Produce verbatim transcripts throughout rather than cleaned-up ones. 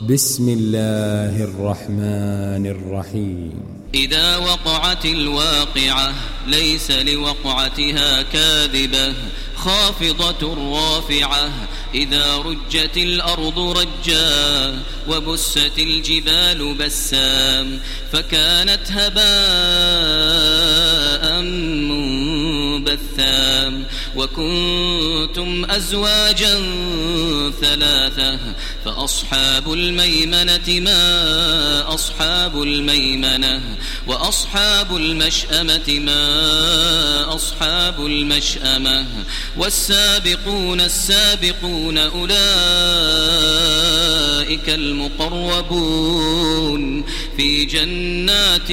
بسم الله الرحمن الرحيم. إذا وقعت الواقعة ليس لوقعتها كاذبة خافضة رافعة إذا رجت الأرض رجا وبست الجبال بسا فكانت هباء منبثا وكنتم أزواجا ثلاثة فأصحاب الميمنة ما أصحاب الميمنة وأصحاب المشأمة ما أصحاب المشأمة والسابقون السابقون أولئك المقربون في جنات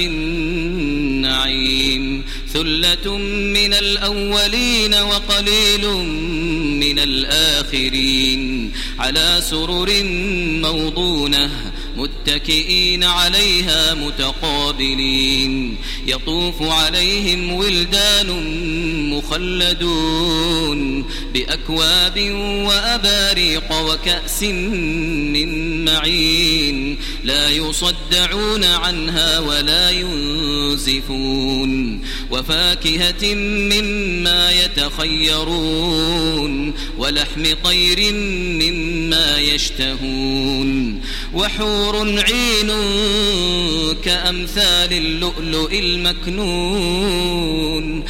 النعيم ثلة من الأولين وقليل من الآخرين على سرر موضونة متكئين عليها متقابلين يطوف عليهم ولدان مخلدون بأكواب وأباريق وكأس من معين لا يصدعون عنها ولا ينزفون وفاكهة مما يتخيرون ولحم طير مما يشتهون وحور عين كأمثال اللؤلؤ المكنون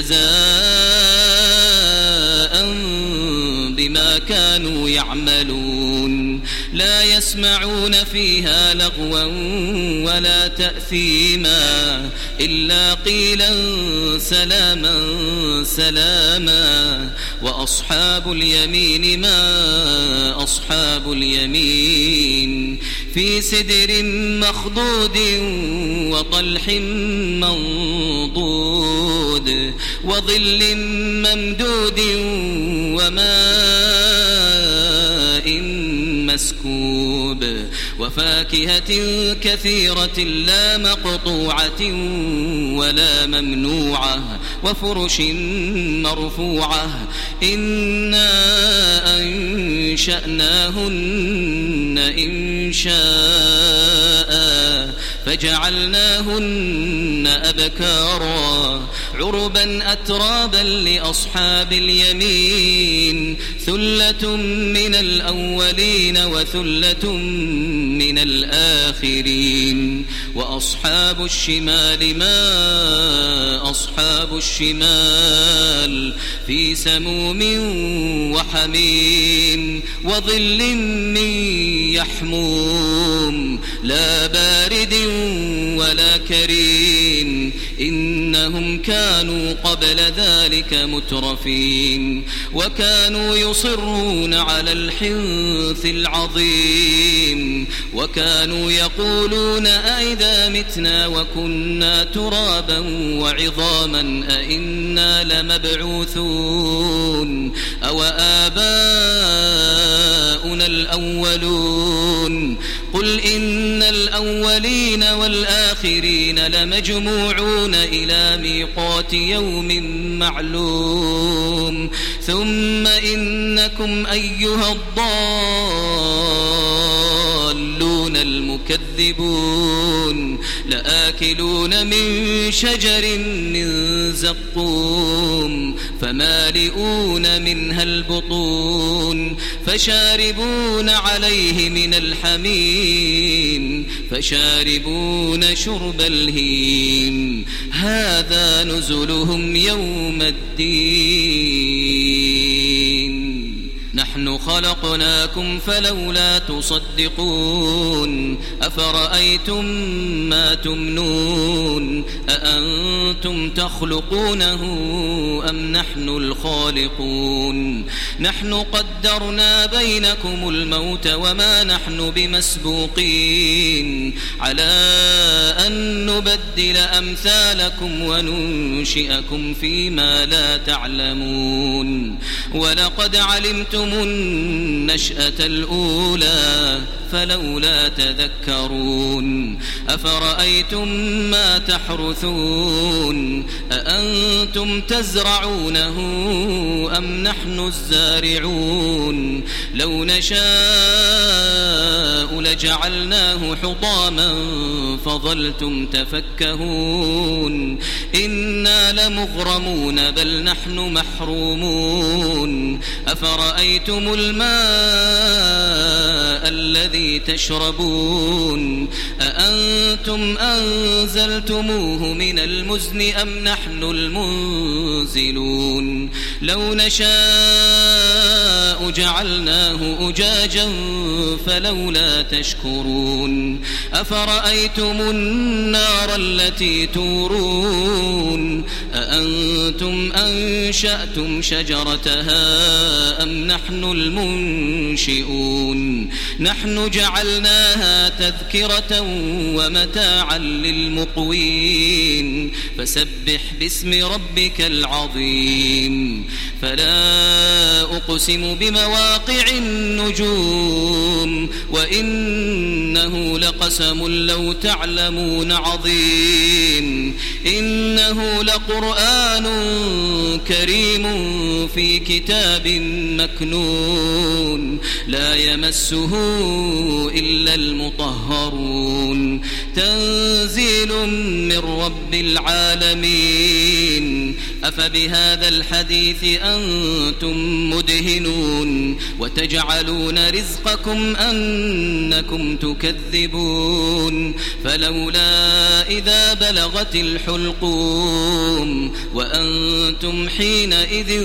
جزاء بما كانوا يعملون لا يسمعون فيها لغوا ولا تأثيما إلا قيلا سلاما سلاما وأصحاب اليمين ما أصحاب اليمين في سدر مخضود وطلح منضود وظل ممدود وماء مسكوب وفاكهة كثيرة لا مقطوعة ولا ممنوعة وفرش مرفوعة إنا أنشأناهن إن شاء فجعلناهن أبكارا عربا أترابا لأصحاب اليمين ثلة من الأولين وثلة من الآخرين وأصحاب الشمال ما أصحاب الشمال في سموم وحميم وظل من يحموم لا بارد ولا كريم إنهم كانوا قبل ذلك مترفين وكانوا يصرون على الحنث العظيم وكانوا يقولون أئذا متنا وكنا ترابا وعظاما أئنا لمبعوثون أو آباؤنا الأولون قل إن الأولين والآخرين لمجموعون إلى ميقات يوم معلوم ثم إنكم أيها الضالون المكذبون لآكلون من شجر من زقوم فمالئون منها البطون فشاربون عليه من الحميم فشاربون شرب الهيم هذا نزلهم يوم الدين نحن خلقناكم فلولا تصدقون أفرأيتم ما تمنون أأنتم تخلقونه أم نحن الخالقون نحن قدرنا بينكم الموت وما نحن بمسبوقين على أن نبدل أمثالكم وننشئكم فيما لا تعلمون ولقد علمتم النشأة الأولى فلولا تذكرون أفرأيتم ما تحرثون أأنتم تزرعونه أم نحن الزارعون لسارعون لو نشاء لجعلناه حطاما فظلتم تفكهون إنا لمغرمون بل نحن محرومون أفرأيتم الماء الذي تشربون أأنتم أنزلتموه من المزن أم نحن المنزلون لو نشاء جعلناه أجاجا فلولا تشكرون أفرأيتم النار التي تورون أأنتم أنشأتم شجرتها أم نحن المنشئون نحن جعلناها تذكرة ومتاعا للمقوين فسبح باسم ربك العظيم فلا أقسم بمواقع النجوم وإنه لقسم لو تعلمون عظيم إنه لقرآن كريم في كتاب مكنون لا يمسه إلا المطهرون تنزيل من رب العالمين أفبهذا الحديث أنتم مدهنون وتجعلون رزقكم أنكم تكذبون فلولا إذا بلغت الحلقوم وأنتم حينئذ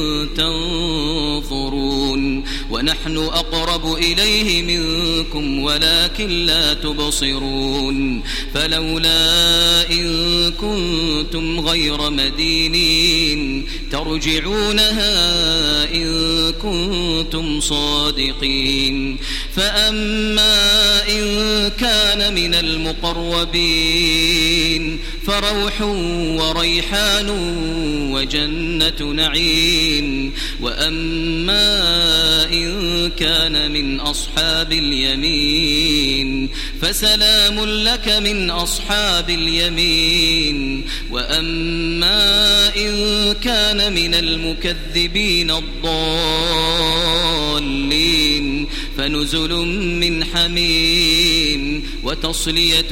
تنظرون ونحن أقرب إليه منكم ولكن لا تبصرون فلولا إن كنتم غير مدينين ترجعونها إن كنتم صادقين فأما إن كان من المقربين فروح وريحان وجنة نعيم وأما إن كان من أصحاب اليمين فسلام لك من أصحاب اليمين وأما إن كان من المكذبين الضالين فنزل من حميم وتصلية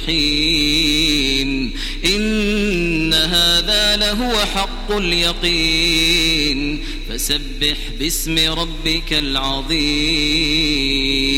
جحيم إن هذا لهو حق اليقين فسبح باسم ربك العظيم.